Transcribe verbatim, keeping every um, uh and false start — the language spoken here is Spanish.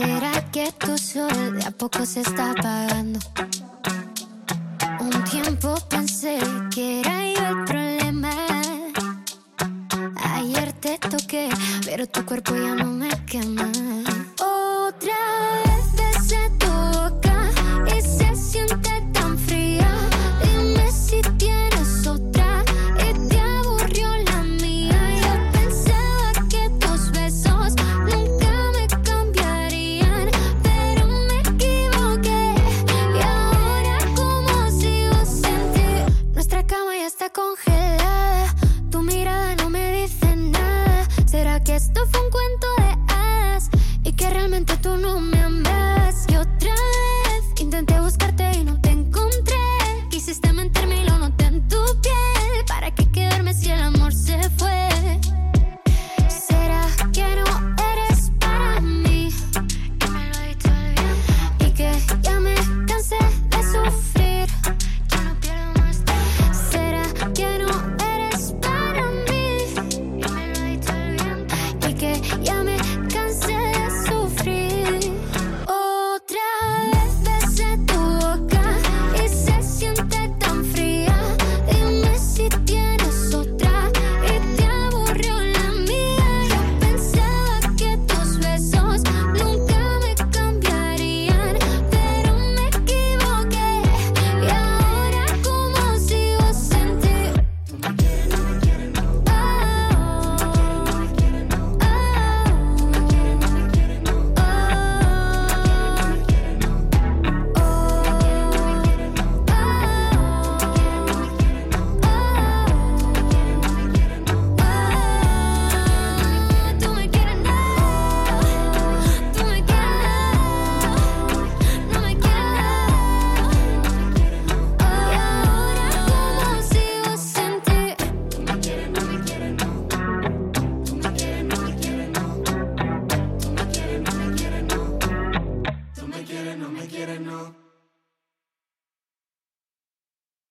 será que tu sol de a poco se está apagando? Un tiempo pensé que era yo el problema. Ayer te toqué, pero tu cuerpo ya no me quema. Otra vez besé tu boca y se siente tan fría. Dime si tienes otra y te aburrió la mía. Yo pensaba que tus besos nunca me cambiarían, pero me equivoqué. Y ahora como sigo sin ti, nuestra cama ya está congelada. Tu mirada no me dice nada. ¿Será que esto fue un cuento de hadas y que realmente tú no me amas?